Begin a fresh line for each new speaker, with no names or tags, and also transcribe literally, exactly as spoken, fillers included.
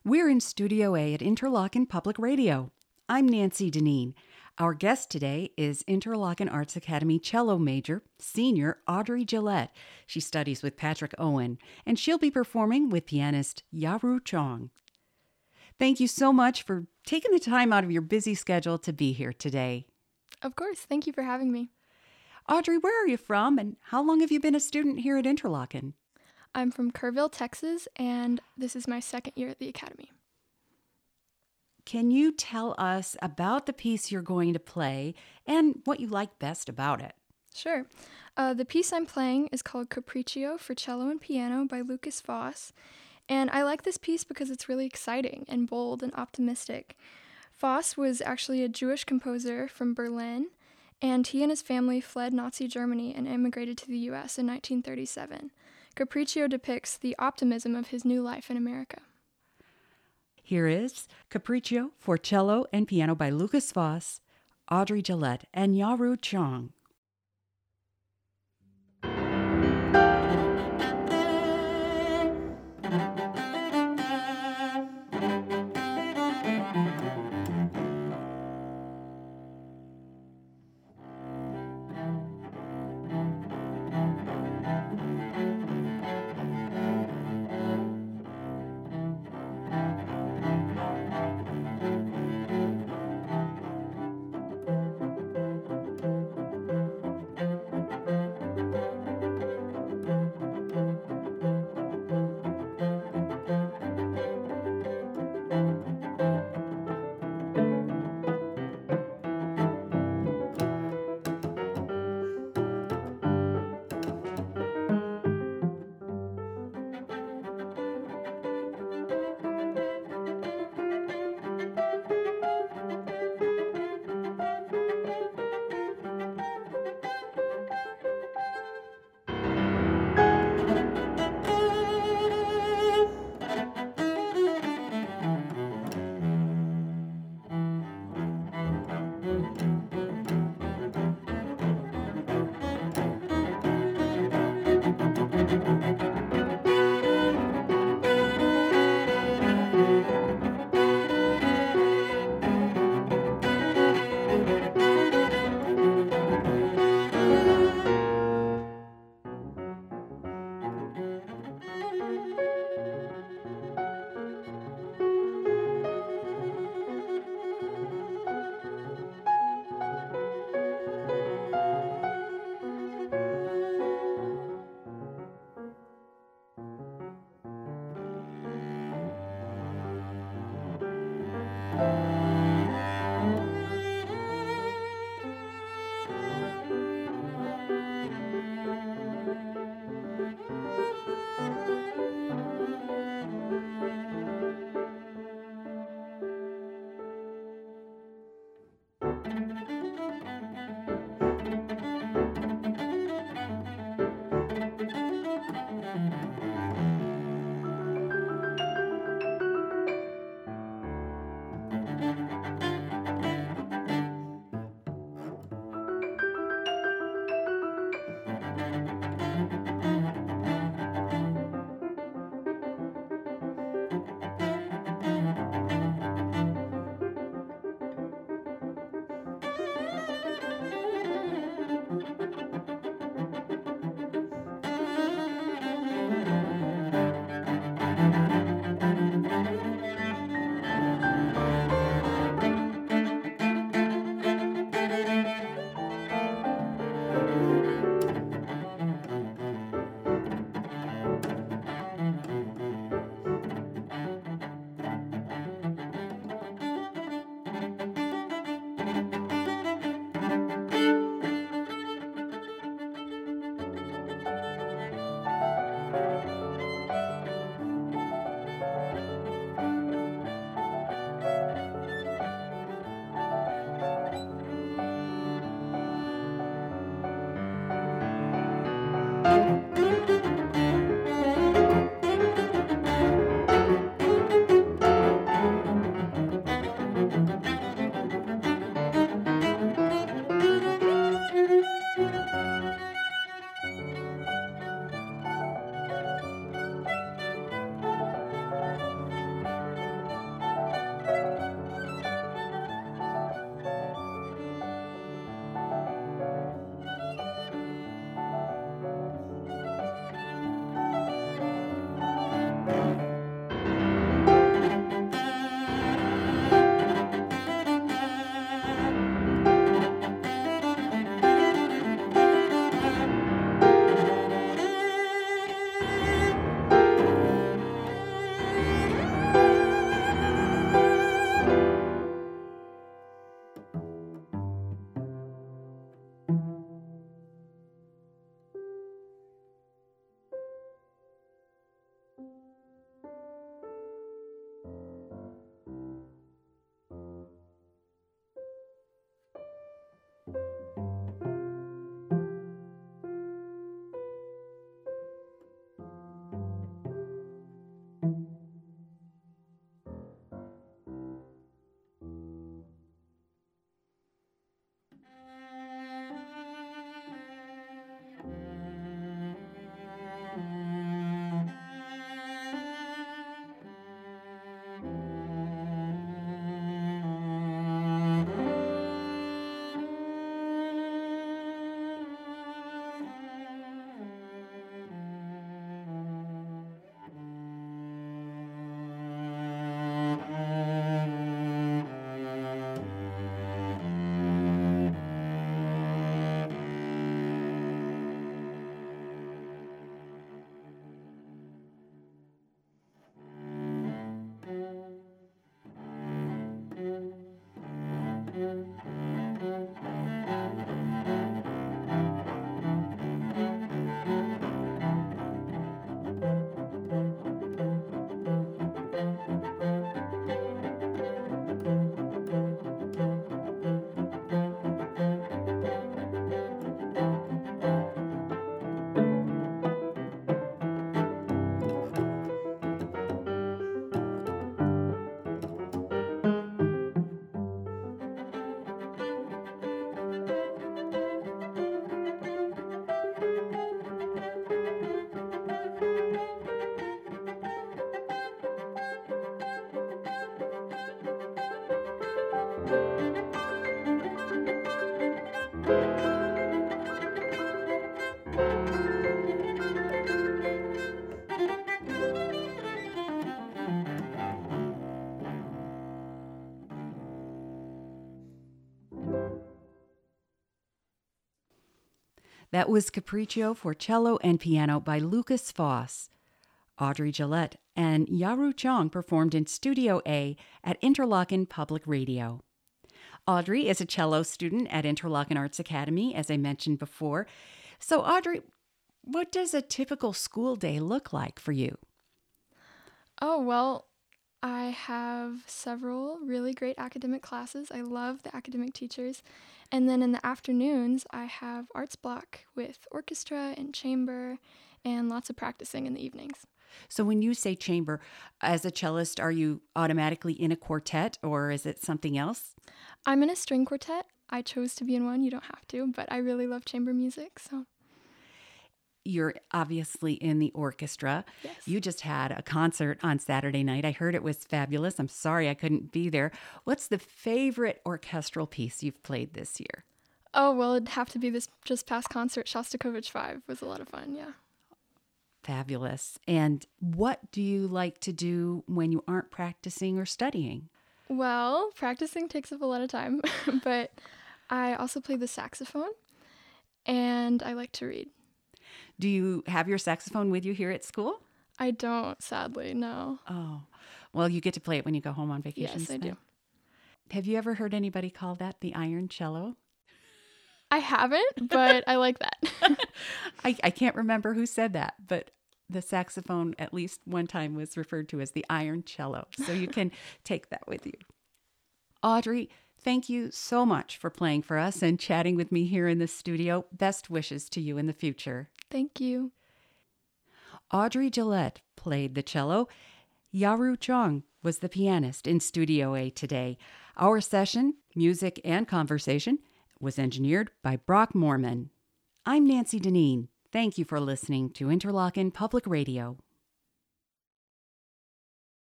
We're in Studio A at Interlochen Public Radio. I'm Nancy Deneen. Our guest today is Interlochen Arts Academy cello major, senior Audrey Gillette. She studies with Patrick Owen, and she'll be performing with pianist Yaru Chong. Thank you so much for taking the time out of your busy schedule to be here today.
Of course. Thank you for having me.
Audrey, where are you from, and how long have you been a student here at Interlochen?
I'm from Kerrville, Texas, and this is my second year at the Academy.
Can you tell us about the piece you're going to play and what you like best about it?
Sure. Uh, the piece I'm playing is called Capriccio for cello and piano by Lukas Foss, and I like this piece because it's really exciting and bold and optimistic. Foss was actually a Jewish composer from Berlin, and he and his family fled Nazi Germany and immigrated to the U S in nineteen thirty-seven. Capriccio depicts the optimism of his new life in America.
Here is Capriccio for cello and piano by Lukas Foss, Audrey Gillette, and Yaru Chong. That was Capriccio for cello and piano by Lucas Foss. Audrey Gillette and Yaru Chong performed in Studio A at Interlochen Public Radio. Audrey is a cello student at Interlochen Arts Academy, as I mentioned before. So, Audrey, what does a typical school day look like for you?
Oh, well, I have several really great academic classes. I love the academic teachers. And then in the afternoons, I have arts block with orchestra and chamber and lots of practicing in the evenings.
So when you say chamber, as a cellist, are you automatically in a quartet or is it something else?
I'm in a string quartet. I chose to be in one. You don't have to, but I really love chamber music, so...
You're obviously in the orchestra.
Yes.
You just had a concert on Saturday night. I heard it was fabulous. I'm sorry I couldn't be there. What's the favorite orchestral piece you've played this year?
Oh, well, it'd have to be this just past concert. Shostakovich five was a lot of fun, yeah.
Fabulous. And what do you like to do when you aren't practicing or studying?
Well, practicing takes up a lot of time, but I also play the saxophone, and I like to read.
Do you have your saxophone with you here at school?
I don't, sadly, no.
Oh, well, you get to play it when you go home on vacation.
Yes, I do.
Have you ever heard anybody call that the iron cello?
I haven't, but I like that.
I, I can't remember who said that, but the saxophone at least one time was referred to as the iron cello. So you can take that with you. Audrey, thank you so much for playing for us and chatting with me here in the studio. Best wishes to you in the future.
Thank you.
Audrey Gillette played the cello. Yaru Chong was the pianist in Studio A today. Our session, music and conversation, was engineered by Brock Morman. I'm Nancy Deneen. Thank you for listening to Interlochen Public Radio.